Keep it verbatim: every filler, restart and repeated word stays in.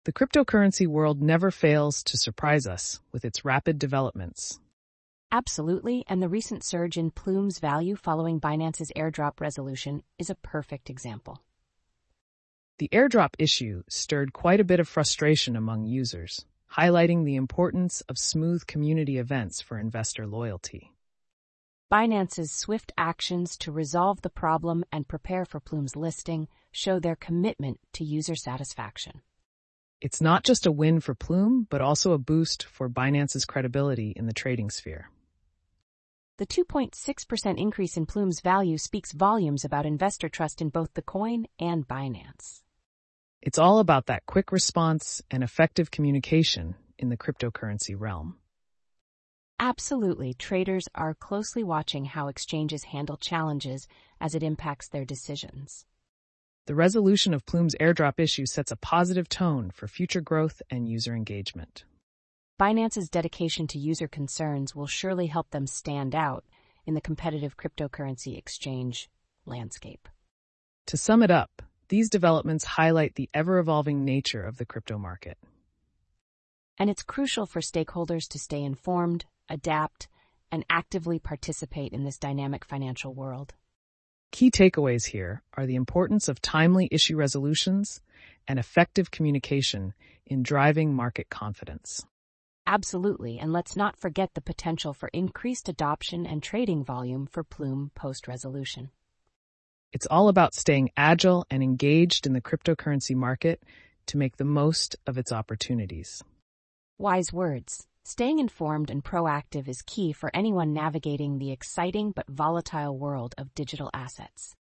The cryptocurrency world never fails to surprise us with its rapid developments. Absolutely, and the recent surge in Plume's value following Binance's airdrop resolution is a perfect example. The airdrop issue stirred quite a bit of frustration among users, highlighting the importance of smooth community events for investor loyalty. Binance's swift actions to resolve the problem and prepare for Plume's listing show their commitment to user satisfaction. It's not just a win for Plume, but also a boost for Binance's credibility in the trading sphere. The two point six percent increase in Plume's value speaks volumes about investor trust in both the coin and Binance. It's all about that quick response and effective communication in the cryptocurrency realm. Absolutely, traders are closely watching how exchanges handle challenges as it impacts their decisions. The resolution of Plume's airdrop issue sets a positive tone for future growth and user engagement. Binance's dedication to user concerns will surely help them stand out in the competitive cryptocurrency exchange landscape. To sum it up, these developments highlight the ever-evolving nature of the crypto market. And it's crucial for stakeholders to stay informed, adapt, and actively participate in this dynamic financial world. Key takeaways here are the importance of timely issue resolutions and effective communication in driving market confidence. Absolutely, and let's not forget the potential for increased adoption and trading volume for Plume post-resolution. It's all about staying agile and engaged in the cryptocurrency market to make the most of its opportunities. Wise words. Staying informed and proactive is key for anyone navigating the exciting but volatile world of digital assets.